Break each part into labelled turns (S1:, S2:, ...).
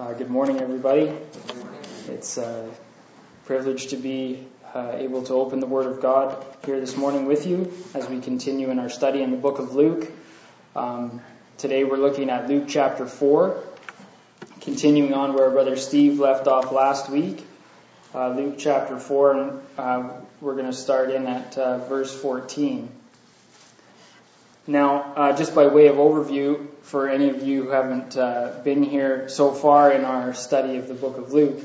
S1: Good morning, everybody. It's a privilege to be able to open the Word of God here this morning with you as we continue in our study in the book of Luke. Today we're looking at Luke chapter 4, continuing on where Brother Steve left off last week. Luke chapter 4, and we're going to start in at verse 14. Now, just by way of overview, for any of you who haven't been here so far in our study of the book of Luke,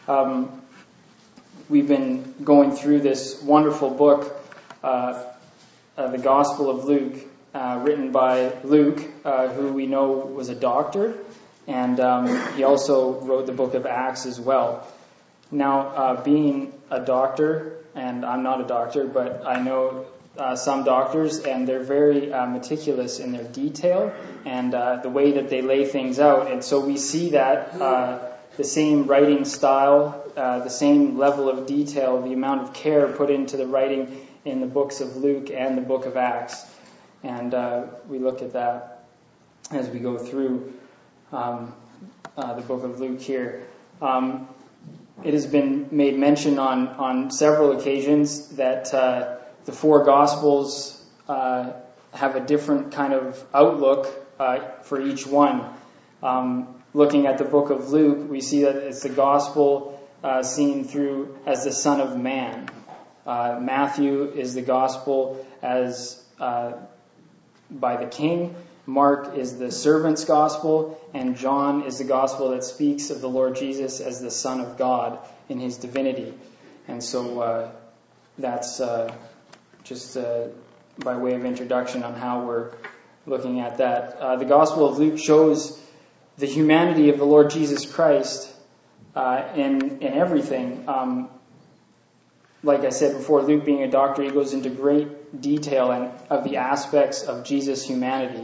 S1: we've been going through this wonderful book, the Gospel of Luke, written by Luke, who we know was a doctor, and he also wrote the book of Acts as well. Now, being a doctor, and I'm not a doctor, but I know some doctors, and they're very meticulous in their detail and the way that they lay things out. And so we see that the same writing style, the same level of detail, the amount of care put into the writing in the books of Luke and the book of Acts. And we look at that as we go through the book of Luke here. It has been made mention on several occasions that the four Gospels have a different kind of outlook for each one. Looking at the book of Luke, we see that it's the Gospel seen through as the Son of Man. Matthew is the Gospel as by the King. Mark is the servant's Gospel, and John is the Gospel that speaks of the Lord Jesus as the Son of God in his divinity. And so that's just by way of introduction on how we're looking at that. The Gospel of Luke shows the humanity of the Lord Jesus Christ in everything. Like I said before, Luke being a doctor, he goes into great detail of the aspects of Jesus' humanity.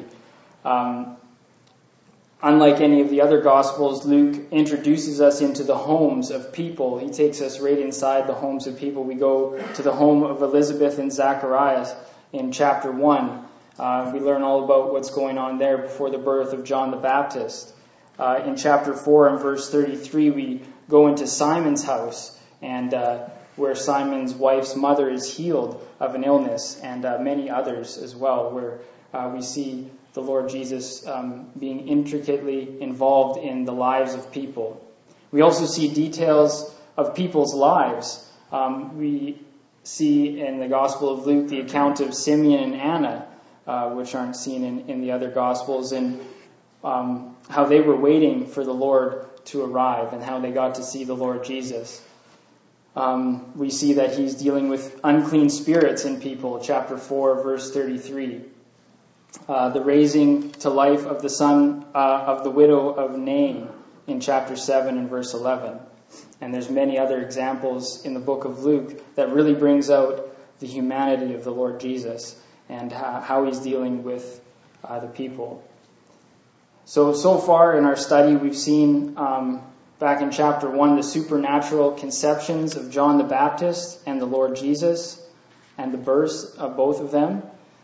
S1: Unlike any of the other Gospels, Luke introduces us into the homes of people. He takes us right inside the homes of people. We go to the home of Elizabeth and Zacharias in chapter 1. We learn all about what's going on there before the birth of John the Baptist. In chapter 4 and verse 33, we go into Simon's house, and where Simon's wife's mother is healed of an illness, and many others as well, where we see the Lord Jesus being intricately involved in the lives of people. We also see details of people's lives. We see in the Gospel of Luke the account of Simeon and Anna, which aren't seen in the other Gospels, and how they were waiting for the Lord to arrive and how they got to see the Lord Jesus. We see that he's dealing with unclean spirits in people, chapter 4, verse 33. The raising to life of the son of the widow of Nain in chapter 7 and verse 11. And there's many other examples in the book of Luke that really brings out the humanity of the Lord Jesus and how he's dealing with the people. So far in our study, we've seen back in chapter 1 the supernatural conceptions of John the Baptist and the Lord Jesus and the births of both of them.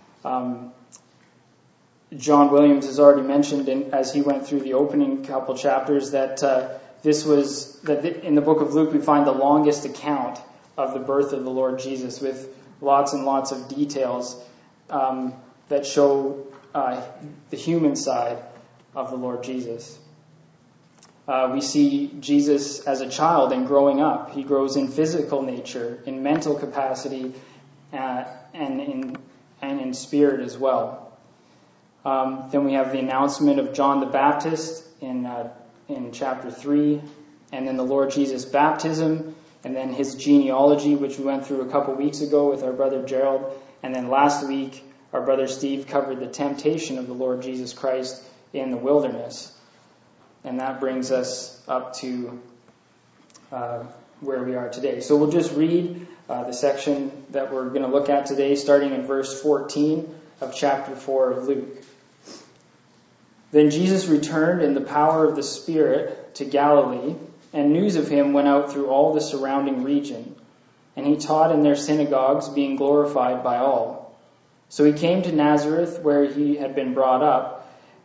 S1: John Williams has already mentioned as he went through the opening couple chapters that in the book of Luke we find the longest account of the birth of the Lord Jesus, with lots and lots of details that show the human side of the Lord Jesus. We see Jesus as a child and growing up. He grows in physical nature, in mental capacity, and in spirit as well. Then we have the announcement of John the Baptist in chapter 3, and then the Lord Jesus' baptism, and then his genealogy, which we went through a couple weeks ago with our brother Gerald, and then last week our brother Steve covered the temptation of the Lord Jesus Christ in the wilderness. And that brings us up to where we are today. So we'll just read the section that we're going to look at today, starting in verse 14 of chapter 4 of Luke. Then Jesus returned in the power of the Spirit to Galilee, and news of him went out through all the surrounding region. And he taught in their synagogues, being glorified by all. So he came to Nazareth, where he had been brought up,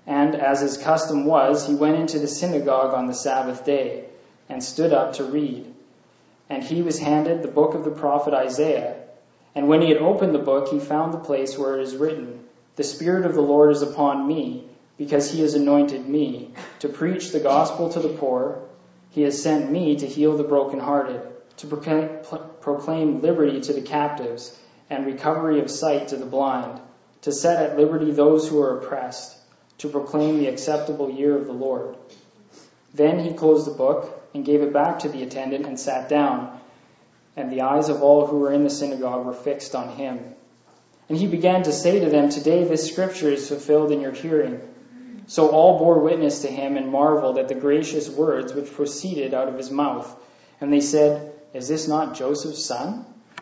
S1: And as his custom was, he went into the synagogue on the Sabbath day and stood up to read. And he was handed the book of the prophet Isaiah. And when he had opened the book, he found the place where it is written, "The Spirit of the Lord is upon me, because he has anointed me to preach the gospel to the poor. He has sent me to heal the brokenhearted, to proclaim liberty to the captives and recovery of sight to the blind, to set at liberty those who are oppressed, to proclaim the acceptable year of the Lord." Then he closed the book and gave it back to the attendant and sat down. And the eyes of all who were in the synagogue were fixed on him. And he began to say to them, "Today this scripture is fulfilled in your hearing." So all bore witness to him and marveled at the gracious words which proceeded out of his mouth. And they said, "Is this not Joseph's son?"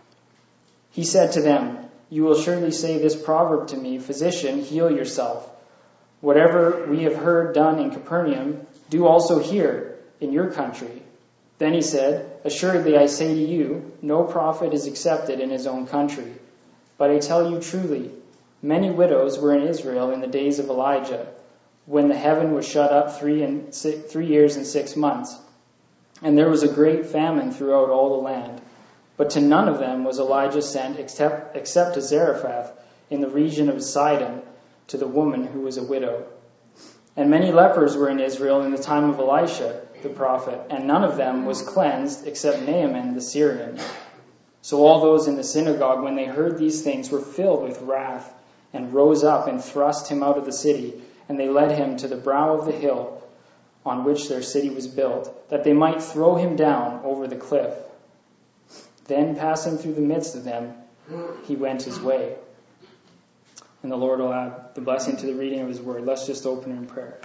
S1: He said to them, "You will surely say this proverb to me, 'Physician, heal yourself. Whatever we have heard done in Capernaum, do also here in your country.' Then he said, 'Assuredly I say to you, no prophet is accepted in his own country. But I tell you truly, many widows were in Israel in the days of Elijah, when the heaven was shut up 3 years and 6 months, and there was a great famine throughout all the land. But to none of them was Elijah sent except to Zarephath in the region of Sidon, to the woman who was a widow. And many lepers were in Israel in the time of Elisha the prophet, and none of them was cleansed except Naaman the Syrian.' So all those in the synagogue, when they heard these things, were filled with wrath, and rose up and thrust him out of the city. And they led him to the brow of the hill on which their city was built, that they might throw him down over the cliff. Then, passing through the midst of them, he went his way." And the Lord will add the blessing to the reading of his word. Let's just open in prayer.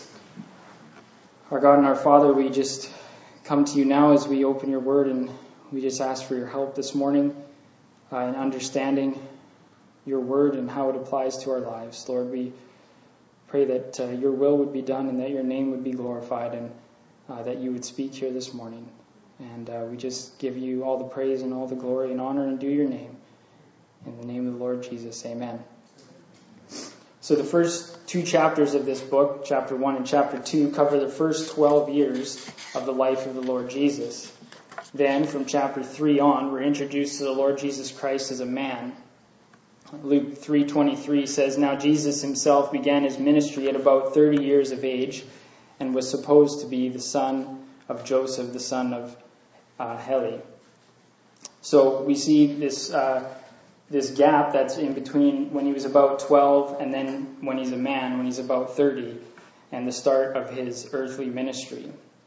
S1: Our God and our Father, we just come to you now as we open your word, and we just ask for your help this morning in understanding your word and how it applies to our lives. Lord, we pray that your will would be done and that your name would be glorified, and that you would speak here this morning. And we just give you all the praise and all the glory and honor and due your name. In the name of the Lord Jesus, amen. So the first 2 chapters of this book, chapter 1 and chapter 2, cover the first 12 years of the life of the Lord Jesus. Then, from chapter 3 on, we're introduced to the Lord Jesus Christ as a man. Luke 3:23 says, "Now Jesus himself began his ministry at about 30 years of age, and was supposed to be the son of Joseph, the son of Heli." So we see this gap that's in between when he was about 12 and then when he's a man, when he's about 30, and the start of his earthly ministry.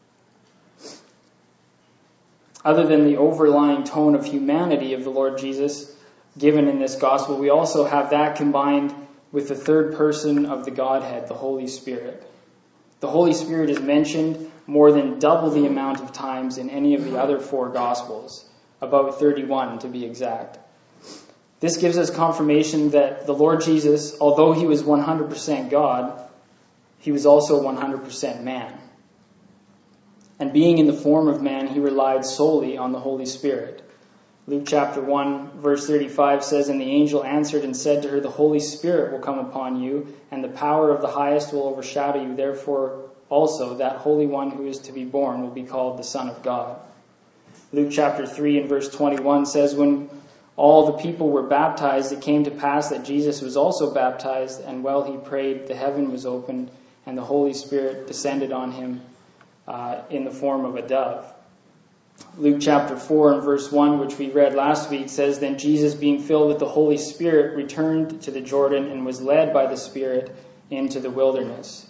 S1: Other than the overlying tone of humanity of the Lord Jesus given in this gospel, we also have that combined with the third person of the Godhead, the Holy Spirit. The Holy Spirit is mentioned more than double the amount of times in any of the other 4 Gospels, about 31 to be exact. This gives us confirmation that the Lord Jesus, although he was 100% God, he was also 100% man. And being in the form of man, he relied solely on the Holy Spirit. Luke chapter 1, verse 35 says, "And the angel answered and said to her, 'The Holy Spirit will come upon you, and the power of the highest will overshadow you. Therefore also that Holy One who is to be born will be called the Son of God.'" Luke chapter 3 and verse 21 says, "When all the people were baptized, it came to pass that Jesus was also baptized, and while he prayed, the heaven was opened, and the Holy Spirit descended on him in the form of a dove." Luke chapter 4 and verse 1, which we read last week, says, "Then Jesus, being filled with the Holy Spirit, returned to the Jordan and was led by the Spirit into the wilderness."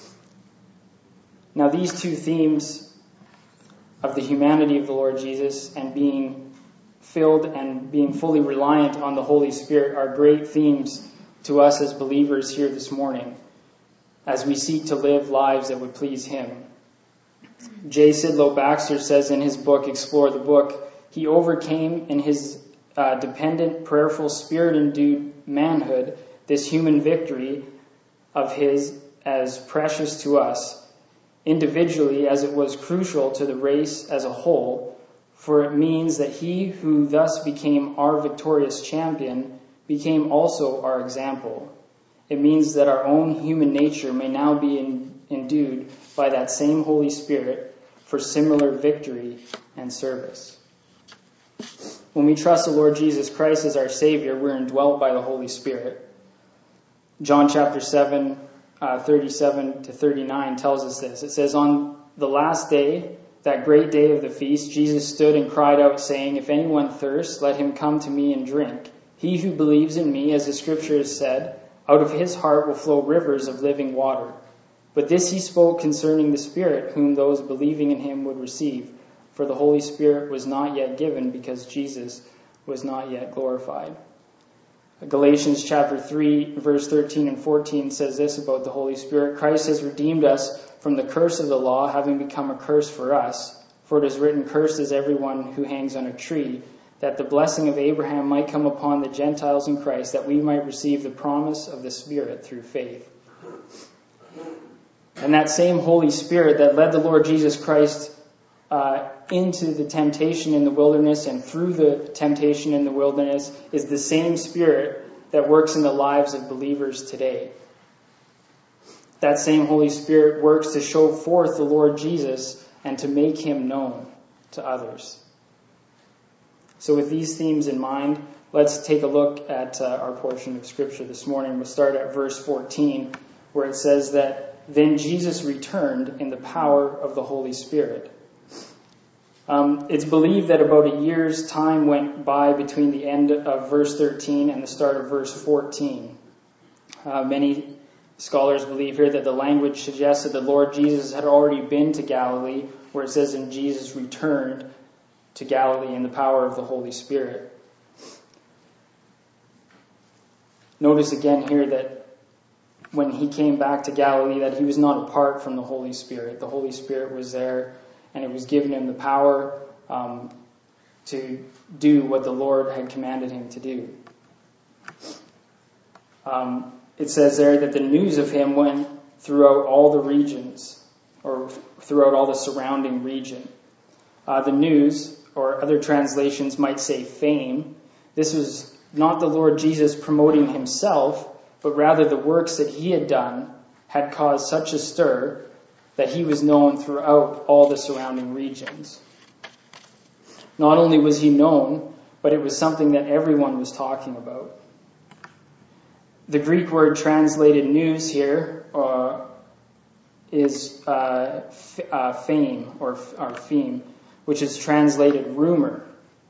S1: Now these two themes of the humanity of the Lord Jesus and being filled and being fully reliant on the Holy Spirit are great themes to us as believers here this morning as we seek to live lives that would please him. J. Sidlow Baxter says in his book, Explore the Book, he overcame in his dependent, prayerful, spirit-endued manhood this human victory of his as precious to us individually as it was crucial to the race as a whole, for it means that he who thus became our victorious champion became also our example. It means that our own human nature may now be endued by that same Holy Spirit for similar victory and service. When we trust the Lord Jesus Christ as our Savior, we're indwelt by the Holy Spirit. John chapter 7, 37 to 39 tells us this. It says, "On the last day, that great day of the feast, Jesus stood and cried out, saying, 'If anyone thirsts, let him come to me and drink. He who believes in me, as the scripture has said, out of his heart will flow rivers of living water.' But this he spoke concerning the Spirit, whom those believing in him would receive. For the Holy Spirit was not yet given, because Jesus was not yet glorified." Galatians chapter 3, verse 13 and 14 says this about the Holy Spirit. "Christ has redeemed us from the curse of the law, having become a curse for us. For it is written, 'Cursed is everyone who hangs on a tree,' that the blessing of Abraham might come upon the Gentiles in Christ, that we might receive the promise of the Spirit through faith." And that same Holy Spirit that led the Lord Jesus Christ into the temptation in the wilderness and through the temptation in the wilderness is the same Spirit that works in the lives of believers today. That same Holy Spirit works to show forth the Lord Jesus and to make him known to others. So with these themes in mind, let's take a look at our portion of Scripture this morning. We'll start at verse 14, where it says that, "Then Jesus returned in the power of the Holy Spirit." It's believed that about a year's time went by between the end of verse 13 and the start of verse 14. Many scholars believe here that the language suggests that the Lord Jesus had already been to Galilee, where it says, "And Jesus returned to Galilee in the power of the Holy Spirit." Notice again here that when he came back to Galilee, that he was not apart from the Holy Spirit. The Holy Spirit was there, and it was given him the power to do what the Lord had commanded him to do. It says there that the news of him went throughout all the regions, or throughout all the surrounding region. The news, or other translations might say fame, this was not the Lord Jesus promoting himself, but rather the works that he had done had caused such a stir that he was known throughout all the surrounding regions. Not only was he known, but it was something that everyone was talking about. The Greek word translated news here is fame or feme, which is translated rumor.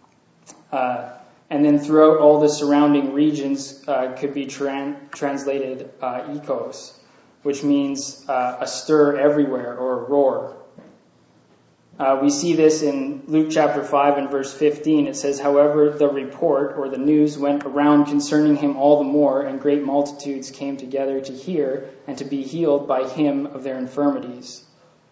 S1: And then throughout all the surrounding regions could be translated ekos, which means a stir everywhere or a roar. We see this in Luke chapter 5 and verse 15. It says, "However, the report or the news went around concerning him all the more, and great multitudes came together to hear and to be healed by him of their infirmities."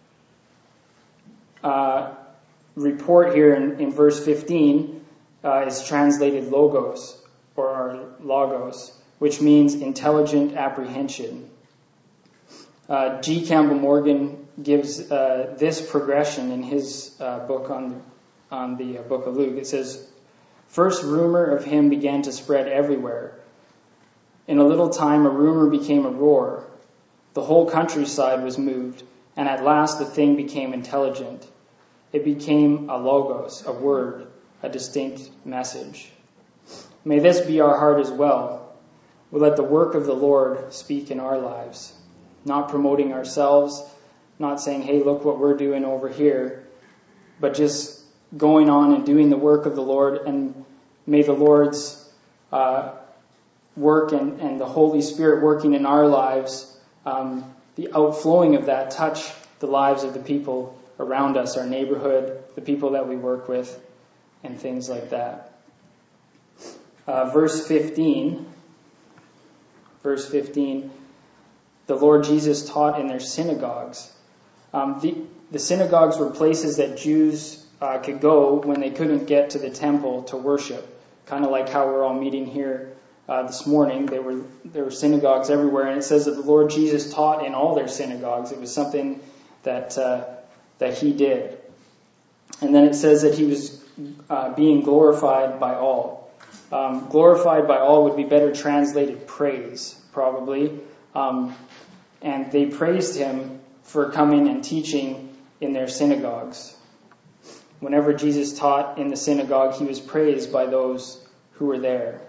S1: Report here in verse 15 is translated logos or logos, which means intelligent apprehension. G. Campbell Morgan gives this progression in his book on the book of Luke. It says, "First rumor of him began to spread everywhere. In a little time a rumor became a roar. The whole countryside was moved, and at last the thing became intelligent. It became a logos, a word, a distinct message." May this be our heart as well. We'll let the work of the Lord speak in our lives, not promoting ourselves, not saying, "Hey, look what we're doing over here," but just going on and doing the work of the Lord. And may the Lord's work and the Holy Spirit working in our lives, the outflowing of that, touch the lives of the people around us, our neighborhood, the people that we work with, and things like that. Verse 15, the Lord Jesus taught in their synagogues. The synagogues were places that Jews could go when they couldn't get to the temple to worship. Kind of like how we're all meeting here this morning. There were synagogues everywhere, and it says that the Lord Jesus taught in all their synagogues. It was something that he did. And then it says that he was being glorified by all. Glorified by all would be better translated praise. probably. And they praised him for coming and teaching in their synagogues. Whenever Jesus taught in the synagogue, he was praised by those who were there.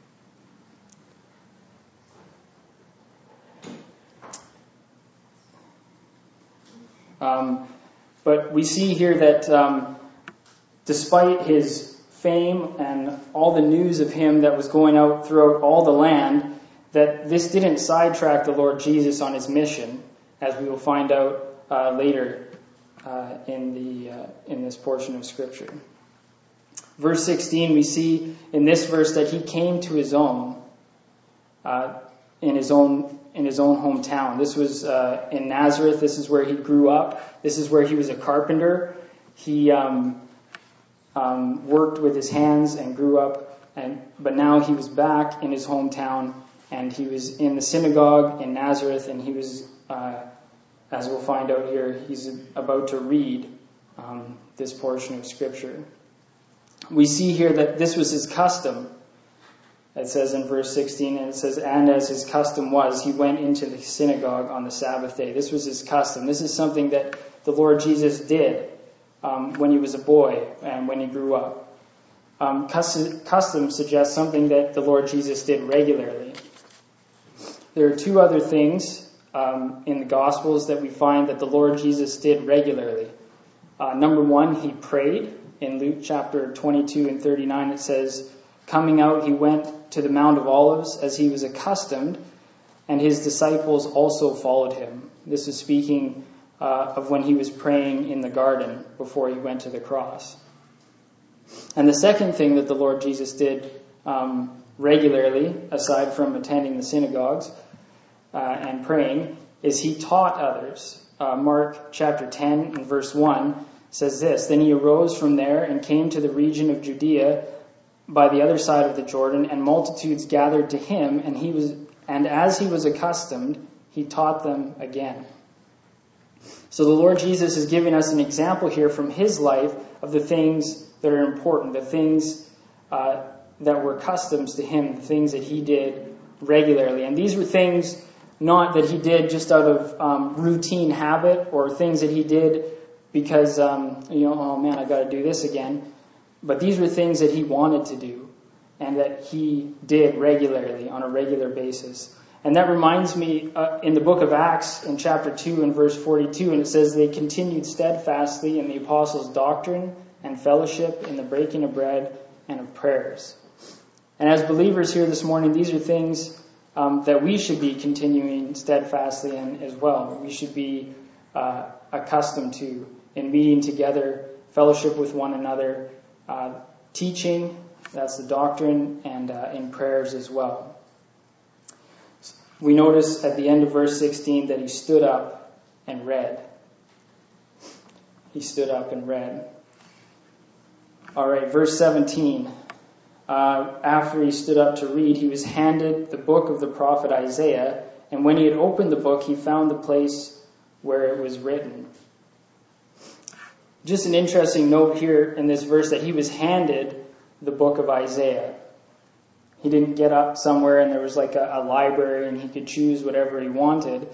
S1: But we see here that despite his fame and all the news of him that was going out throughout all the land, that this didn't sidetrack the Lord Jesus on his mission, as we will find out later in this portion of Scripture. Verse 16, we see in this verse that he came to his own, in his own hometown. This was in Nazareth. This is where he grew up. This is where he was a carpenter. He worked with his hands and grew up, but now he was back in his hometown, and he was in the synagogue in Nazareth, and he was, as we'll find out here, he's about to read this portion of Scripture. We see here that this was his custom. It says in verse 16, and it says, and as his custom was, he went into the synagogue on the Sabbath day. This was his custom. This is something that the Lord Jesus did when he was a boy and when he grew up. Custom suggests something that the Lord Jesus did regularly. There are two other things in the Gospels that we find that the Lord Jesus did regularly. Number one, he prayed. In Luke chapter 22 and 39, it says, coming out, he went to the Mount of Olives as he was accustomed, and his disciples also followed him. This is speaking of when he was praying in the garden before he went to the cross. And the second thing that the Lord Jesus did regularly, aside from attending the synagogues and praying, is he taught others. Mark chapter 10 and verse 1 says this, then he arose from there and came to the region of Judea by the other side of the Jordan, and multitudes gathered to him, and as he was accustomed, he taught them again. So the Lord Jesus is giving us an example here from his life of the things that are important, the things that were customs to him, the things that he did regularly. And these were things not that he did just out of routine habit or things that he did because, oh man, I got to do this again. But these were things that he wanted to do and that he did regularly on a regular basis. And that reminds me in the book of Acts in chapter 2 and verse 42, and it says, they continued steadfastly in the apostles' doctrine and fellowship, in the breaking of bread and of prayers. And as believers here this morning, these are things that we should be continuing steadfastly in as well. We should be accustomed to in meeting together, fellowship with one another, teaching, that's the doctrine, and in prayers as well. We notice at the end of verse 16 that he stood up and read. He stood up and read. All right, verse 17. After he stood up to read, he was handed the book of the prophet Isaiah, and when he had opened the book, he found the place where it was written. Just an interesting note here in this verse that he was handed the book of Isaiah. He didn't get up somewhere and there was like a library and he could choose whatever he wanted.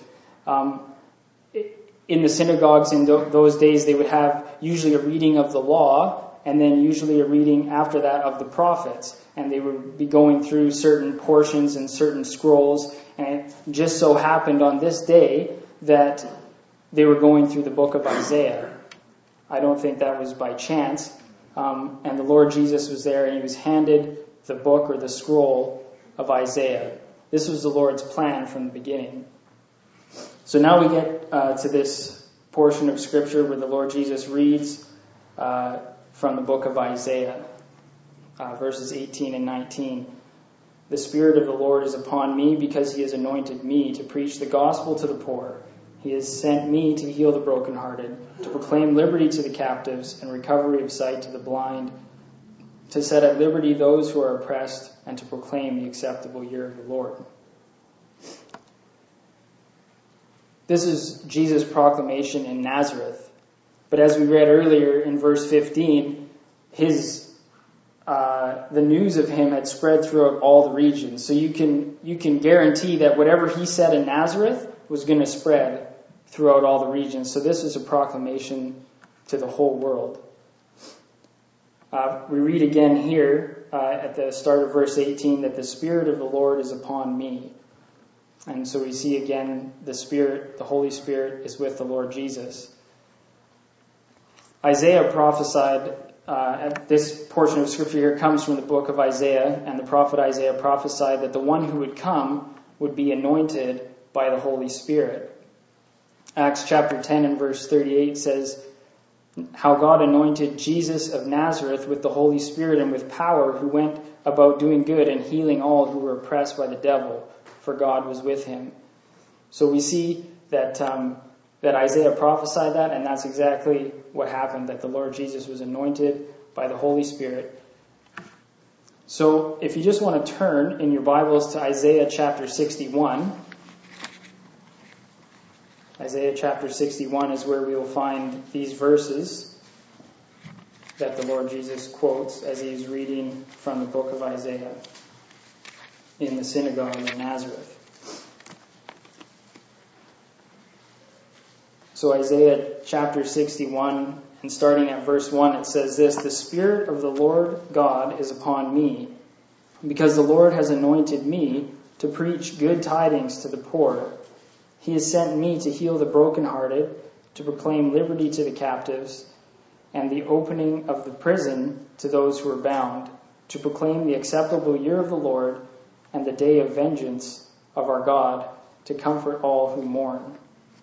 S1: In the synagogues in those days, they would have usually a reading of the law and then usually a reading after that of the prophets. And they would be going through certain portions and certain scrolls. And it just so happened on this day that they were going through the book of Isaiah. I don't think that was by chance. And the Lord Jesus was there and he was handed the book or the scroll of Isaiah. This was the Lord's plan from the beginning. So now we get to this portion of Scripture where the Lord Jesus reads from the book of Isaiah, verses 18 and 19. The Spirit of the Lord is upon me because he has anointed me to preach the gospel to the poor. He has sent me to heal the brokenhearted, to proclaim liberty to the captives and recovery of sight to the blind, to set at liberty those who are oppressed, and to proclaim the acceptable year of the Lord. This is Jesus' proclamation in Nazareth. But as we read earlier in verse 15, his the news of him had spread throughout all the regions. So you can guarantee that whatever he said in Nazareth was going to spread throughout all the regions. So this is a proclamation to the whole world. We read again here at the start of verse 18 that the Spirit of the Lord is upon me. And so we see again the Spirit, the Holy Spirit, is with the Lord Jesus. Isaiah prophesied, this portion of Scripture here comes from the book of Isaiah, and the prophet Isaiah prophesied that the one who would come would be anointed by the Holy Spirit. Acts chapter 10 and verse 38 says, how God anointed Jesus of Nazareth with the Holy Spirit and with power, who went about doing good and healing all who were oppressed by the devil, for God was with him. So we see that that Isaiah prophesied that, and that's exactly what happened, that the Lord Jesus was anointed by the Holy Spirit. So if you just want to turn in your Bibles to Isaiah chapter 61, Isaiah chapter 61 is where we will find these verses that the Lord Jesus quotes as he is reading from the book of Isaiah in the synagogue in Nazareth. So Isaiah chapter 61, and starting at verse 1, it says this, the Spirit of the Lord God is upon me, because the Lord has anointed me to preach good tidings to the poor. He has sent me to heal the brokenhearted, to proclaim liberty to the captives, and the opening of the prison to those who are bound, to proclaim the acceptable year of the Lord, and the day of vengeance of our God, to comfort all who mourn.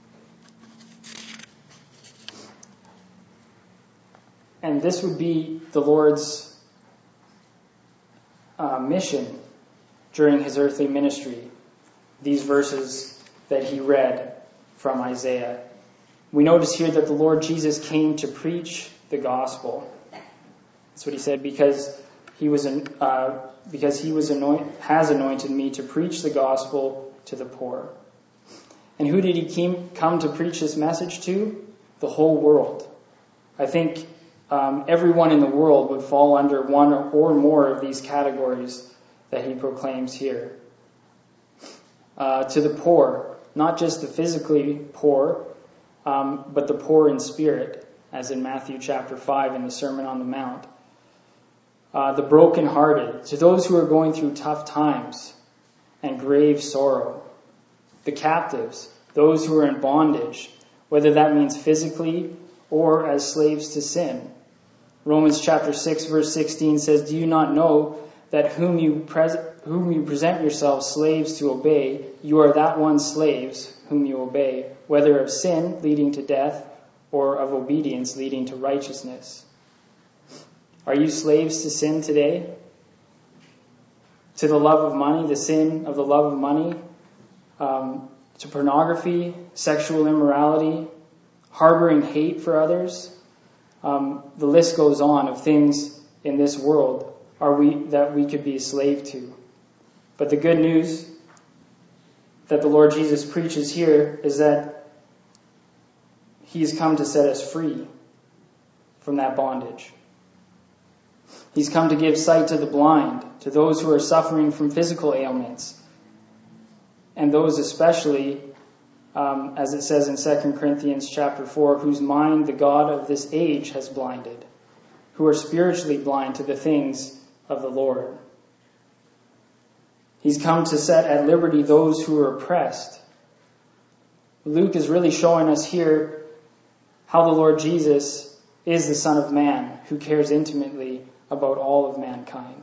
S1: And this would be the Lord's mission during his earthly ministry, these verses that he read from Isaiah. We notice here that the Lord Jesus came to preach the gospel. That's what he said, because he has anointed me to preach the gospel to the poor. And who did he come to preach this message to? The whole world. I think everyone in the world would fall under one or more of these categories that he proclaims here. To the poor, not just the physically poor, but the poor in spirit, as in Matthew chapter 5 in the Sermon on the Mount. The brokenhearted, to those who are going through tough times and grave sorrow. The captives, those who are in bondage, whether that means physically or as slaves to sin. Romans chapter 6 verse 16 says, do you not know that whom you present yourselves slaves to obey, you are that one slaves whom you obey, whether of sin leading to death or of obedience leading to righteousness. Are you slaves to sin today? To the love of money, the sin of the love of money, to pornography, sexual immorality, harboring hate for others? The list goes on of things in this world that we could be a slave to. But the good news that the Lord Jesus preaches here is that he's come to set us free from that bondage. He's come to give sight to the blind, to those who are suffering from physical ailments, and those especially, as it says in 2 Corinthians chapter 4, whose mind the God of this age has blinded, who are spiritually blind to the things of the Lord. He's come to set at liberty those who are oppressed. Luke is really showing us here how the Lord Jesus is the Son of Man who cares intimately about all of mankind.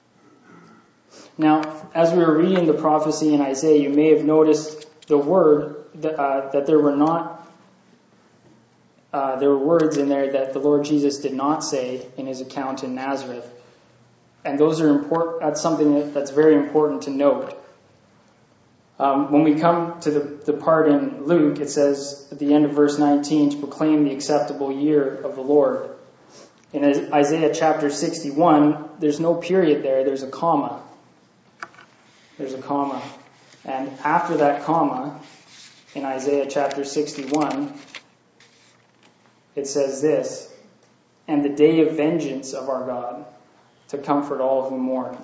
S1: Now, as we were reading the prophecy in Isaiah, you may have noticed the word that there were words in there that the Lord Jesus did not say in his account in Nazareth. And those are important. That's something that's very important to note. When we come to the part in Luke, it says at the end of verse 19, to proclaim the acceptable year of the Lord. In Isaiah chapter 61, there's no period there, there's a comma. There's a comma. And after that comma, in Isaiah chapter 61, it says this, and the day of vengeance of our God, to comfort all who mourn.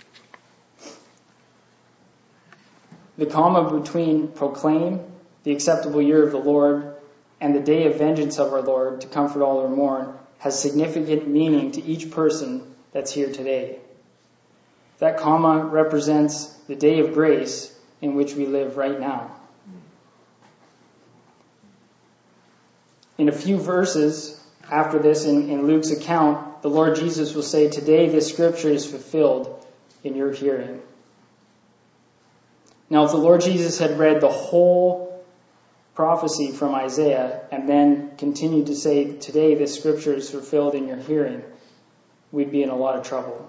S1: The comma between proclaim, the acceptable year of the Lord, and the day of vengeance of our Lord, to comfort all who mourn, has significant meaning to each person that's here today. That comma represents the day of grace in which we live right now. In a few verses after this in Luke's account, the Lord Jesus will say, "Today this scripture is fulfilled in your hearing." Now, if the Lord Jesus had read the whole prophecy from Isaiah and then continued to say, "Today this scripture is fulfilled in your hearing," we'd be in a lot of trouble.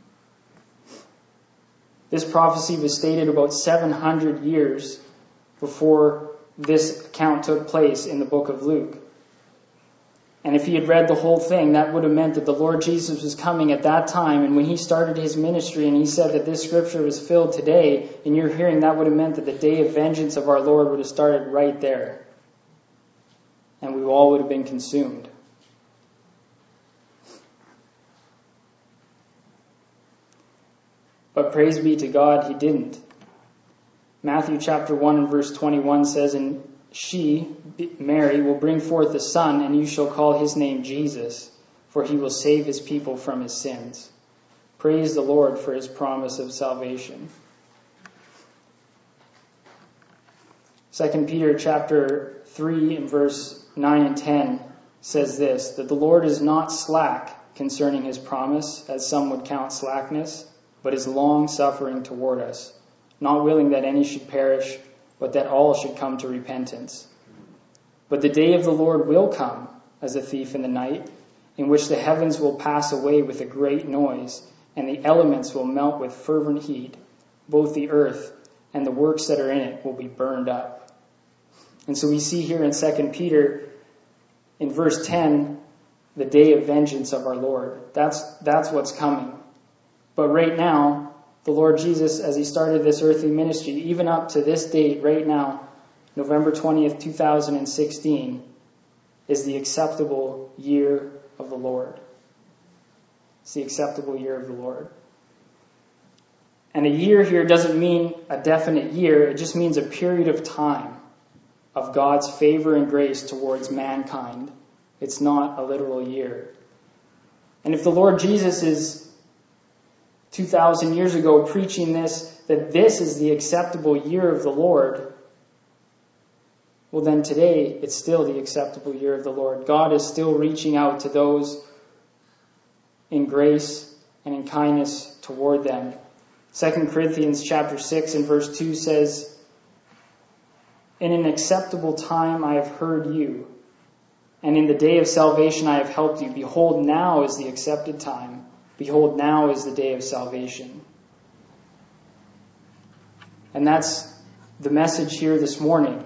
S1: This prophecy was stated about 700 years before this account took place in the book of Luke. And if he had read the whole thing, that would have meant that the Lord Jesus was coming at that time. And when he started his ministry and he said that this scripture was filled today in your hearing, that would have meant that the day of vengeance of our Lord would have started right there. And we all would have been consumed. But praise be to God, he didn't. Matthew chapter 1 and verse 21 says, "And she, Mary, will bring forth a son, and you shall call his name Jesus, for he will save his people from his sins." Praise the Lord for his promise of salvation. 2 Peter chapter 3 and verse 9 and 10 says this, that the Lord is not slack concerning his promise, as some would count slackness, but is long-suffering toward us, not willing that any should perish, but that all should come to repentance. But the day of the Lord will come as a thief in the night, in which the heavens will pass away with a great noise, and the elements will melt with fervent heat. Both the earth and the works that are in it will be burned up. And so we see here in 2 Peter, in verse 10, the day of vengeance of our Lord. That's what's coming. But right now, the Lord Jesus, as he started this earthly ministry, even up to this date right now, November 20th, 2016, is the acceptable year of the Lord. It's the acceptable year of the Lord. And a year here doesn't mean a definite year. It just means a period of time of God's favor and grace towards mankind. It's not a literal year. And if the Lord Jesus is 2,000 years ago preaching this, that this is the acceptable year of the Lord, well then today it's still the acceptable year of the Lord. God is still reaching out to those in grace and in kindness toward them. 2 Corinthians chapter 6 and verse 2 says, "In an acceptable time I have heard you, and in the day of salvation I have helped you. Behold, now is the accepted time. Behold, now is the day of salvation." And that's the message here this morning.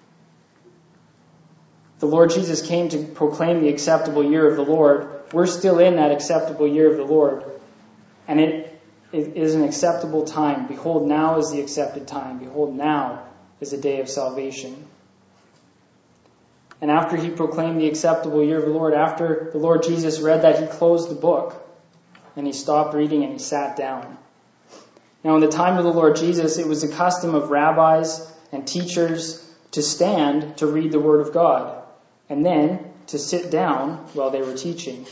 S1: The Lord Jesus came to proclaim the acceptable year of the Lord. We're still in that acceptable year of the Lord. And it is an acceptable time. Behold, now is the accepted time. Behold, now is the day of salvation. And after he proclaimed the acceptable year of the Lord, after the Lord Jesus read that, he closed the book. And he stopped reading and he sat down. Now, in the time of the Lord Jesus, it was the custom of rabbis and teachers to stand to read the Word of God, and then to sit down while they were teaching.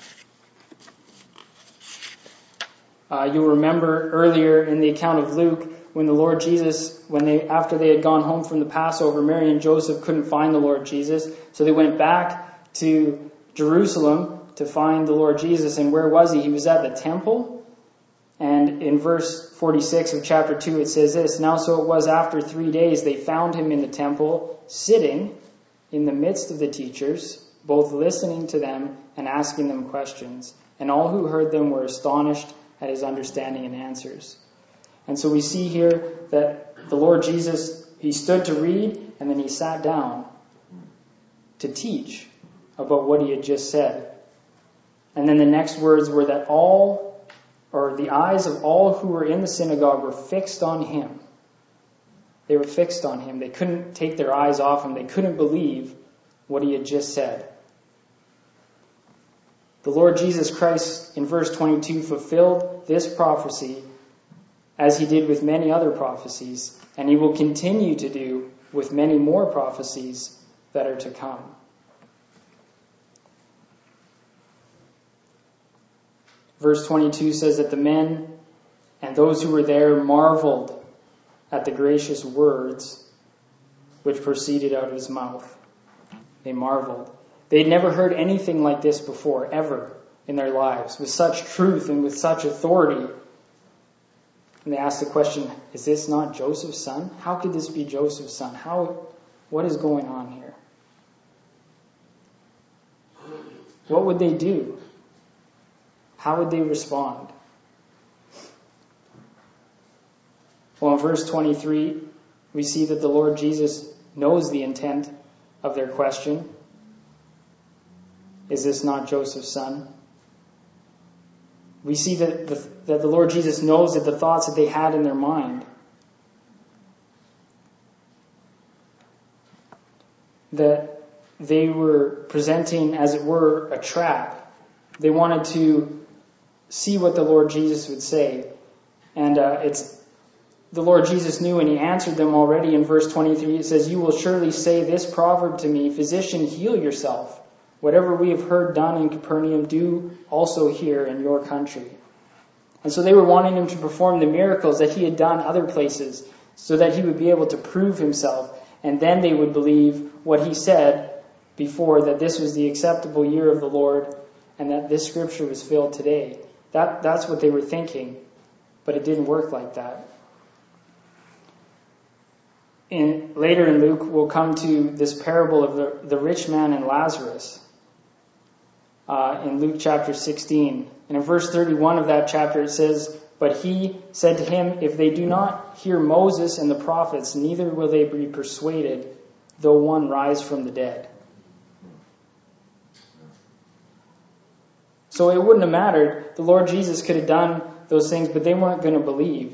S1: You'll remember earlier in the account of Luke, when the Lord Jesus, after they had gone home from the Passover, Mary and Joseph couldn't find the Lord Jesus, so they went back to Jerusalem to find the Lord Jesus. And where was he? He was at the temple. And in verse 46 of chapter 2 it says this, "Now so it was after 3 days they found him in the temple, sitting in the midst of the teachers, both listening to them and asking them questions. And all who heard them were astonished at his understanding and answers." And so we see here that the Lord Jesus, he stood to read and then he sat down to teach about what he had just said. And then the next words were that the eyes of all who were in the synagogue were fixed on him. They were fixed on him. They couldn't take their eyes off him. They couldn't believe what he had just said. The Lord Jesus Christ, in verse 22, fulfilled this prophecy as he did with many other prophecies, and he will continue to do with many more prophecies that are to come. Verse 22 says that the men and those who were there marveled at the gracious words which proceeded out of his mouth. They marveled. They'd never heard anything like this before, ever, in their lives, with such truth and with such authority. And they asked the question, is this not Joseph's son? How could this be Joseph's son? What is going on here? What would they do? How would they respond? Well, in verse 23, we see that the Lord Jesus knows the intent of their question. Is this not Joseph's son? We see that the Lord Jesus knows that the thoughts that they had in their mind, that they were presenting, as it were, a trap. They wanted to see what the Lord Jesus would say. And the Lord Jesus knew, and he answered them already in verse 23. It says, "You will surely say this proverb to me, 'Physician, heal yourself. Whatever we have heard done in Capernaum, do also here in your country.'" And so they were wanting him to perform the miracles that he had done other places, so that he would be able to prove himself, and then they would believe what he said before, that this was the acceptable year of the Lord, and that this scripture was filled today. That's what they were thinking, but it didn't work like that. Later in Luke, we'll come to this parable of the rich man and Lazarus in Luke chapter 16. And in verse 31 of that chapter it says, "But he said to him, 'If they do not hear Moses and the prophets, neither will they be persuaded, though one rise from the dead.'" So it wouldn't have mattered. The Lord Jesus could have done those things, but they weren't going to believe.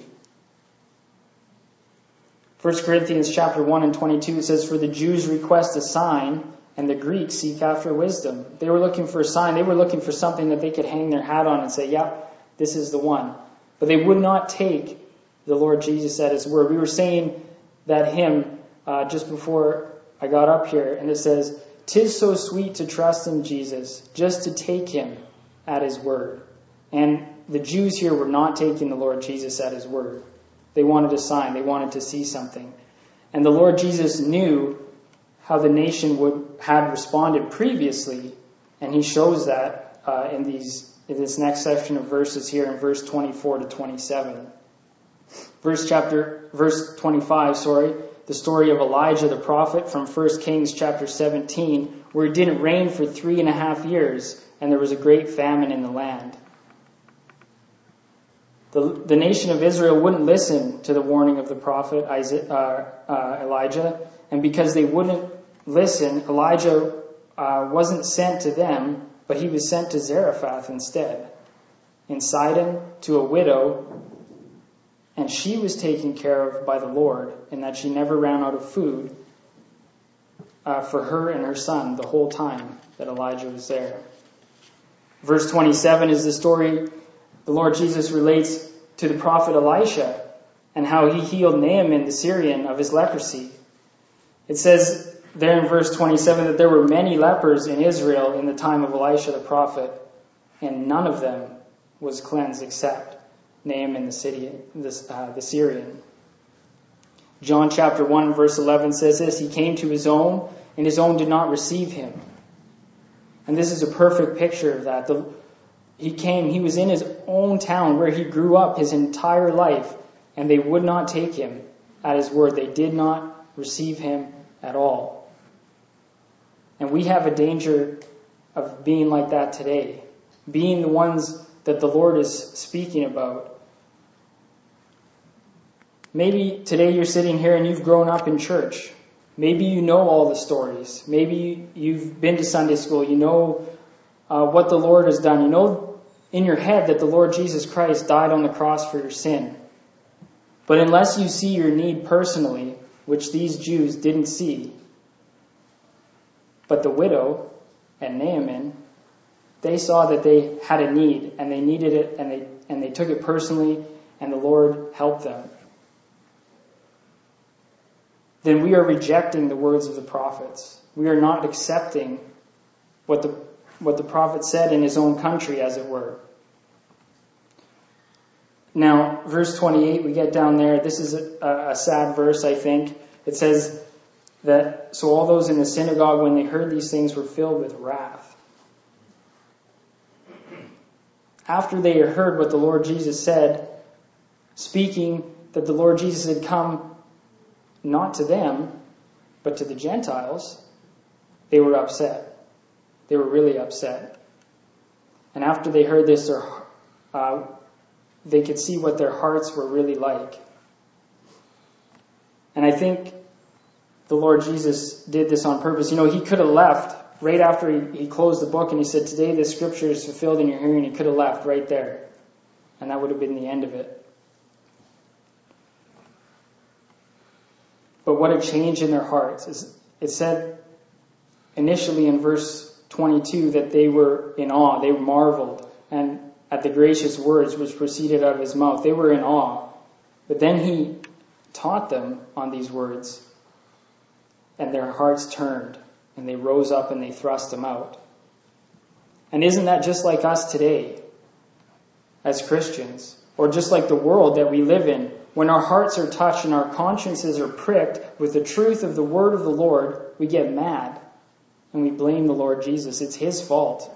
S1: 1 Corinthians chapter 1 and 22, it says, "For the Jews request a sign, and the Greeks seek after wisdom." They were looking for a sign. They were looking for something that they could hang their hat on and say, "Yep, this is the one." But they would not take the Lord Jesus at his word. We were saying that hymn just before I got up here, and it says, "'Tis so sweet to trust in Jesus, just to take him at his word." And the Jews here were not taking the Lord Jesus at his word. They wanted a sign. They wanted to see something. And the Lord Jesus knew how the nation had responded previously, and he shows that in this next section of verses here in verse 24 to 27. Verse 25, the story of Elijah the prophet from 1 Kings chapter 17, where it didn't rain for 3.5 years, and there was a great famine in the land. The nation of Israel wouldn't listen to the warning of the prophet Elijah, and because they wouldn't listen, Elijah wasn't sent to them, but he was sent to Zarephath instead, in Sidon, to a widow, and she was taken care of by the Lord, in that she never ran out of food for her and her son the whole time that Elijah was there. Verse 27 is the story the Lord Jesus relates to the prophet Elisha and how he healed Naaman the Syrian of his leprosy. It says there in verse 27 that there were many lepers in Israel in the time of Elisha the prophet, and none of them was cleansed except Naaman the Syrian. John chapter 1 verse 11 says this, "He came to his own, and his own did not receive him." And this is a perfect picture of that. He was in his own town where he grew up his entire life, and they would not take him at his word. They did not receive him at all. And we have a danger of being like that today, being the ones that the Lord is speaking about. Maybe today you're sitting here and you've grown up in church. Maybe you know all the stories. Maybe you've been to Sunday school. You know what the Lord has done. You know in your head that the Lord Jesus Christ died on the cross for your sin. But unless you see your need personally, which these Jews didn't see, but the widow and Naaman, they saw that they had a need and they needed it and they took it personally and the Lord helped them, then we are rejecting the words of the prophets. We are not accepting what the prophet said in his own country, as it were. Now, verse 28, we get down there. This is a sad verse, I think. It says that, so all those in the synagogue, when they heard these things, were filled with wrath. After they had heard what the Lord Jesus said, speaking that the Lord Jesus had come not to them, but to the Gentiles, they were upset. They were really upset. And after they heard this, they could see what their hearts were really like. And I think the Lord Jesus did this on purpose. He could have left right after he closed the book and he said, today this scripture is fulfilled in your hearing. He could have left right there. And that would have been the end of it. But what a change in their hearts. It said initially in verse 22 that they were in awe. They marveled and at the gracious words which proceeded out of his mouth. They were in awe. But then he taught them on these words. And their hearts turned. And they rose up and they thrust him out. And isn't that just like us today as Christians? Or just like the world that we live in? When our hearts are touched and our consciences are pricked with the truth of the word of the Lord, we get mad. And we blame the Lord Jesus. It's his fault.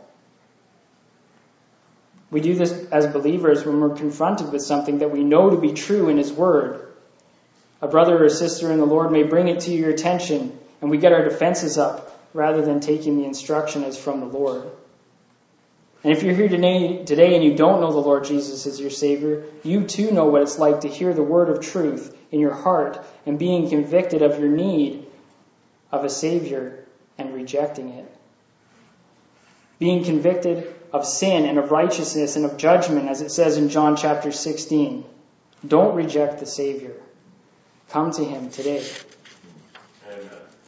S1: We do this as believers when we're confronted with something that we know to be true in his word. A brother or sister in the Lord may bring it to your attention and we get our defenses up rather than taking the instruction as from the Lord. And if you're here today and you don't know the Lord Jesus as your Savior, you too know what it's like to hear the word of truth in your heart and being convicted of your need of a Savior and rejecting it. Being convicted of sin and of righteousness and of judgment, as it says in John chapter 16. Don't reject the Savior. Come to him today. Amen.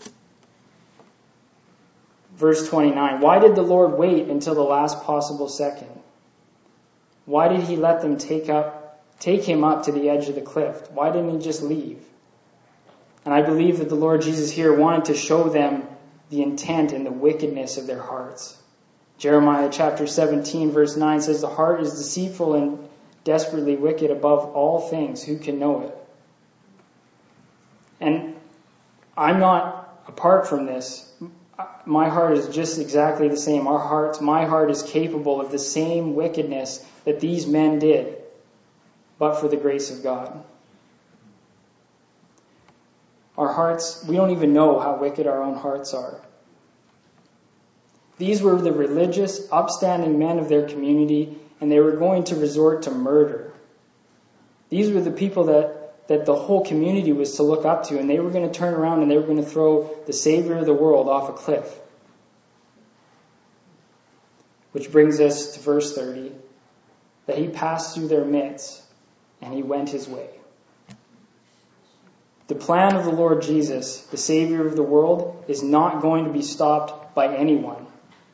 S1: Verse 29. Why did the Lord wait until the last possible second? Why did he let them take him up to the edge of the cliff? Why didn't he just leave? And I believe that the Lord Jesus here wanted to show them the intent and the wickedness of their hearts. Jeremiah chapter 17 verse 9 says, the heart is deceitful and desperately wicked above all things. Who can know it? And I'm not apart from this. My heart is just exactly the same. My heart is capable of the same wickedness that these men did, but for the grace of God. Our hearts, we don't even know how wicked our own hearts are. These were the religious, upstanding men of their community, and they were going to resort to murder. These were the people that the whole community was to look up to, and they were going to turn around and they were going to throw the Savior of the world off a cliff. Which brings us to verse 30, that he passed through their midst and he went his way. The plan of the Lord Jesus, the Savior of the world, is not going to be stopped by anyone.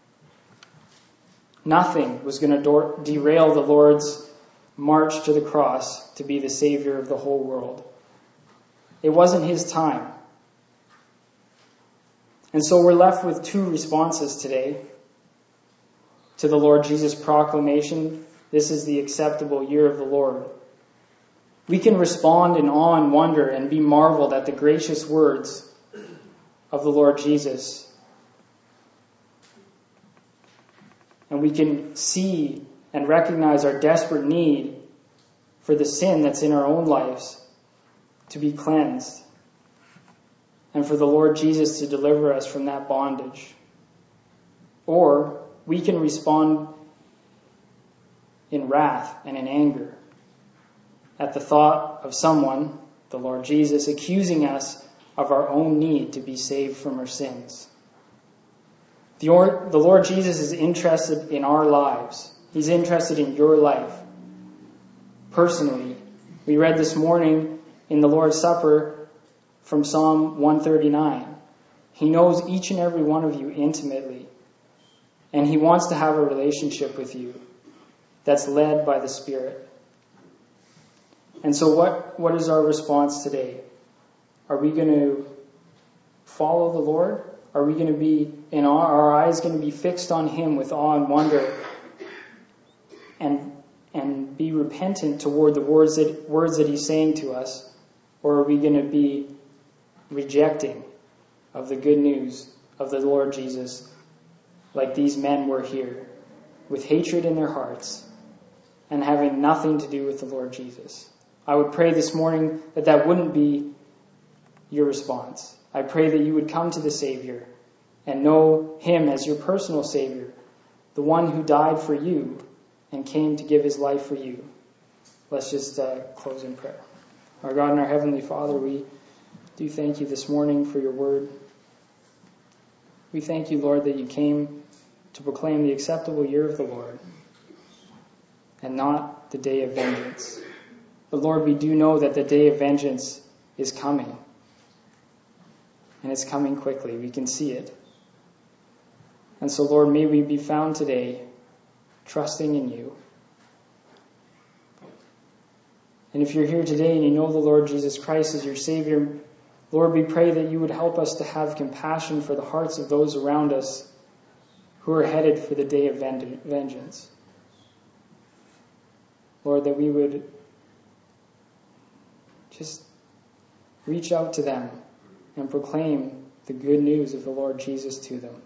S1: Nothing was going to derail the Lord's march to the cross to be the Savior of the whole world. It wasn't his time. And so we're left with two responses today to the Lord Jesus' proclamation, this is the acceptable year of the Lord. We can respond in awe and wonder and be marveled at the gracious words of the Lord Jesus. And we can see and recognize our desperate need for the sin that's in our own lives to be cleansed, and for the Lord Jesus to deliver us from that bondage. Or we can respond in wrath and in anger at the thought of someone, the Lord Jesus, accusing us of our own need to be saved from our sins. The Lord Jesus is interested in our lives. He's interested in your life. Personally, we read this morning in the Lord's Supper from Psalm 139. He knows each and every one of you intimately. And He wants to have a relationship with you that's led by the Spirit. And so what is our response today? Are we going to follow the Lord? Are we going to be in awe? Are our eyes going to be fixed on Him with awe and wonder, and be repentant toward the words that He's saying to us? Or are we going to be rejecting of the good news of the Lord Jesus, like these men were here, with hatred in their hearts and having nothing to do with the Lord Jesus? I would pray this morning that wouldn't be your response. I pray that you would come to the Savior and know Him as your personal Savior, the one who died for you and came to give His life for you. Let's just close in prayer. Our God and our Heavenly Father, we do thank you this morning for your word. We thank you, Lord, that you came to proclaim the acceptable year of the Lord and not the day of vengeance. But Lord, we do know that the day of vengeance is coming. And it's coming quickly. We can see it. And so, Lord, may we be found today trusting in you. And if you're here today and you know the Lord Jesus Christ as your Savior, Lord, we pray that you would help us to have compassion for the hearts of those around us who are headed for the day of vengeance. Lord, that we would just reach out to them and proclaim the good news of the Lord Jesus to them.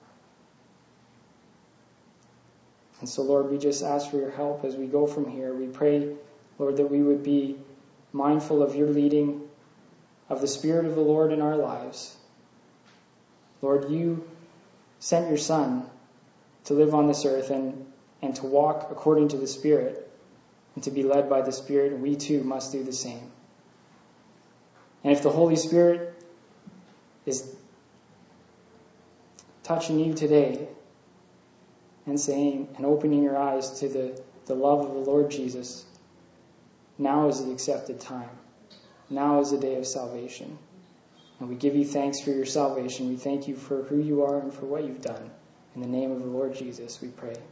S1: And so, Lord, we just ask for your help as we go from here. We pray, Lord, that we would be mindful of your leading, of the Spirit of the Lord in our lives. Lord, you sent your Son to live on this earth and to walk according to the Spirit and to be led by the Spirit, and we too must do the same. And if the Holy Spirit is touching you today and saying and opening your eyes to the love of the Lord Jesus, now is the accepted time. Now is the day of salvation. And we give you thanks for your salvation. We thank you for who you are and for what you've done. In the name of the Lord Jesus, we pray.